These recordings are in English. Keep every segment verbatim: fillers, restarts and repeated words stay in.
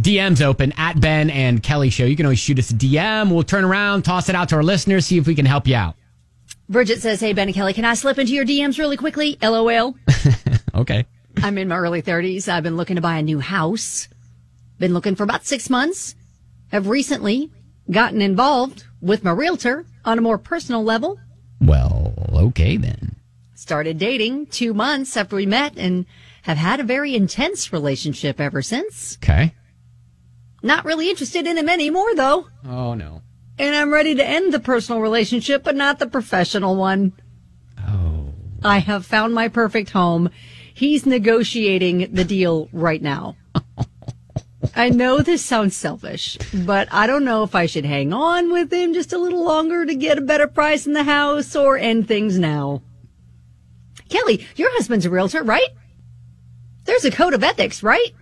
D M's open at Ben and Kelly Show. You can always shoot us a D M. We'll turn around, toss it out to our listeners, see if we can help you out. Bridget says, hey, Ben and Kelly, can I slip into your D Ms really quickly? LOL. Okay. I'm in my early thirties. I've been looking to buy a new house. Been looking for about six months. Have recently gotten involved with my realtor on a more personal level. Well, okay then. Started dating two months after we met and have had a very intense relationship ever since. Okay. Not really interested in him anymore, though. Oh, no. And I'm ready to end the personal relationship, but not the professional one. Oh. I have found my perfect home. He's negotiating the deal right now. I know this sounds selfish, but I don't know if I should hang on with him just a little longer to get a better price in the house or end things now. Kelly, your husband's a realtor, right? There's a code of ethics, right?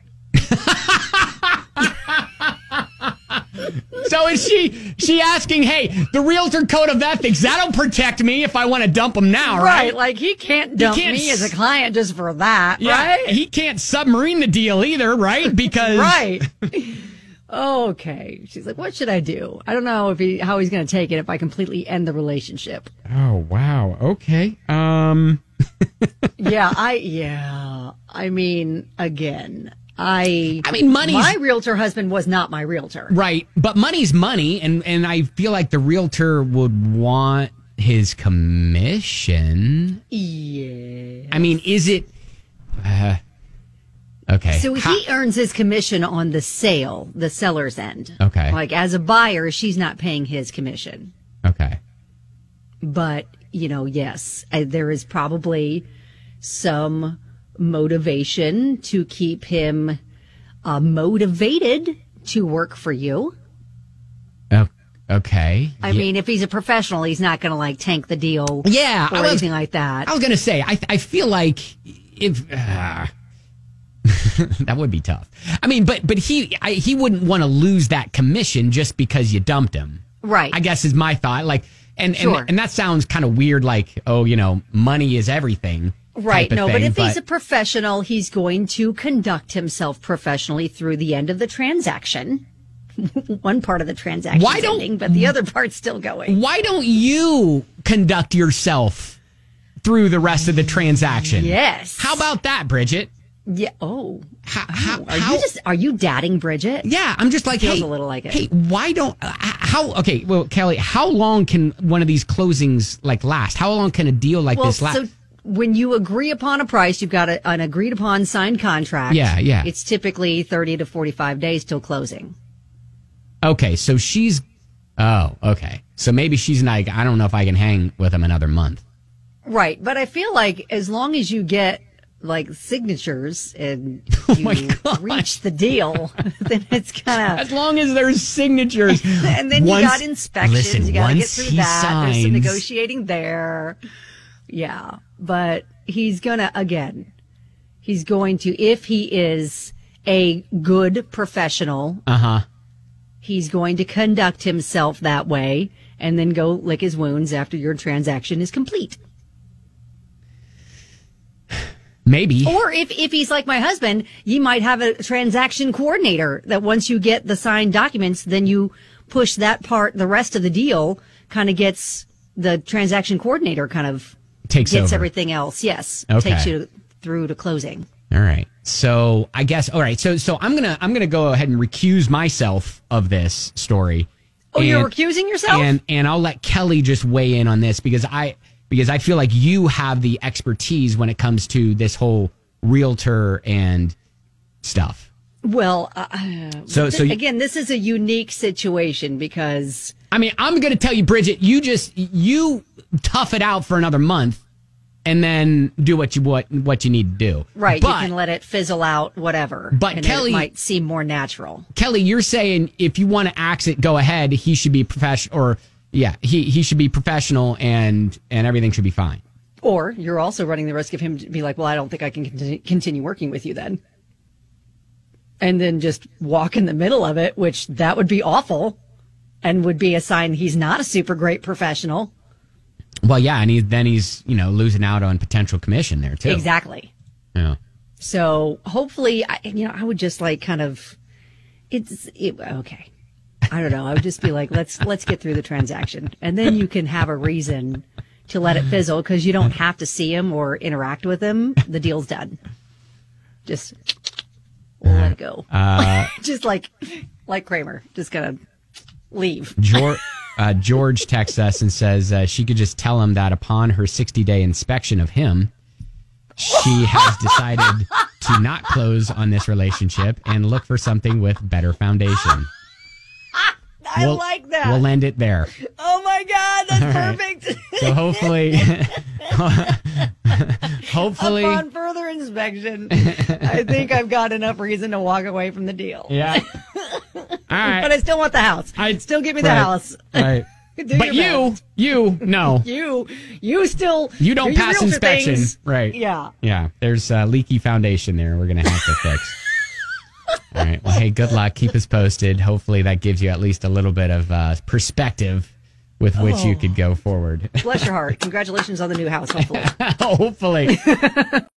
So is she she asking, hey, the realtor code of ethics, that'll protect me if I want to dump him now, right? Right, like he can't dump He can't me s- as a client just for that, Yeah, right? he can't submarine the deal either, right? Because Right. Okay. She's like, what should I do? I don't know if he how he's going to take it if I completely end the relationship. Oh, wow. Okay. Um yeah, I yeah. I mean, again, I I mean, money's my realtor husband was not my realtor. right, but money's money, and and I feel like the realtor would want his commission. Yeah. I mean, is it uh, okay. So How- he earns his commission on the sale, the seller's end. Okay. Like as a buyer, she's not paying his commission. Okay. But, you know, yes, I, there is probably some motivation to keep him uh, motivated to work for you. Oh, okay. I Yeah. mean, if he's a professional, he's not going to like tank the deal Yeah, or I was- anything like that. I was going to say, I I feel like if uh, that would be tough. I mean, but but he I, he wouldn't want to lose that commission just because you dumped him. Right. I guess is my thought. Like, and Sure. and, and that sounds kind of weird. Like, oh, you know, money is everything. Right. type of No, but thing, if he's a professional, he's going to conduct himself professionally through the end of the transaction. One part of the transaction Why is don't- ending, but the other part's still going. why don't you conduct yourself through the rest of the transaction? Yes. How about that, Bridget? Yeah. Oh. How, how, Are how- you just are you dating Bridget? Yeah, I'm just like, Feels hey, a little like it. Hey, why don't uh, how? Okay, well, Kelly, how long can one of these closings like last? How long can a deal like Well, this last? so when you agree upon a price, you've got a, an agreed upon signed contract. Yeah, yeah. It's typically thirty to forty-five days till closing. Okay, so she's. Oh, okay. So maybe she's like, I don't know if I can hang with him another month. Right, but I feel like as long as you get like signatures and Oh you my God. reach the deal, then it's kind As of. long as there's signatures. And then Once- you got inspections. Listen, you got to get once through he that. There's some signs- negotiating there. Yeah, but he's gonna again. He's going to if he is a good professional. Uh huh. He's going to conduct himself that way and then go lick his wounds after your transaction is complete. Maybe. Or if, if he's like my husband, you might have a transaction coordinator that once you get the signed documents, then you push that part, the rest of the deal kind of gets the transaction coordinator kind of Takes gets over. everything else. Yes. Okay. Takes you through to closing. All right. So I guess all right. So so I'm gonna I'm gonna go ahead and recuse myself of this story. Oh, you're And- recusing yourself? And and I'll let Kelly just weigh in on this because I because I feel like you have the expertise when it comes to this whole realtor and stuff. Well, uh, So- so you- again, this is a unique situation because I mean, I'm gonna tell you, Bridget, you just you tough it out for another month and then do what you what what you need to do. right, But, you can let it fizzle out, whatever. But and Kelly- it might seem more natural. Kelly, you're saying if you want to axe it, go ahead. He should be professional, or yeah, he he should be professional, and and everything should be fine. Or you're also running the risk of him to be like, well, I don't think I can continue, continue working with you then. And then just walk in the middle of it, which that would be awful and would be a sign he's not a super great professional. Well, yeah, and he, then he's you know losing out on potential commission there too. Exactly. Yeah. So hopefully, I, you know, I would just like kind of It's it, okay. I don't know. I would just be like, let's let's get through the transaction, and then you can have a reason to let it fizzle because you don't have to see him or interact with him. The deal's done. Just we'll let it go. Uh, just like like Kramer, just gonna leave. George, uh, George texts us and says uh, she could just tell him that upon her sixty-day inspection of him, she has decided to not close on this relationship and look for something with better foundation. I we'll, like that. We'll end it there. Oh my God, that's right. perfect. So hopefully, hopefully, upon further inspection, I think I've got enough reason to walk away from the deal. Yeah. All right. But I still want the house. I'd still give me the right, house. Right. But you, best. you, no. you, you still. You don't pass inspection. Things. Right. Yeah. Yeah. There's a leaky foundation there we're going to have to fix. All right. Well, hey, good luck. Keep us posted. Hopefully that gives you at least a little bit of uh, perspective with which oh. you could go forward. Bless your heart. Congratulations on the new house, hopefully. Hopefully.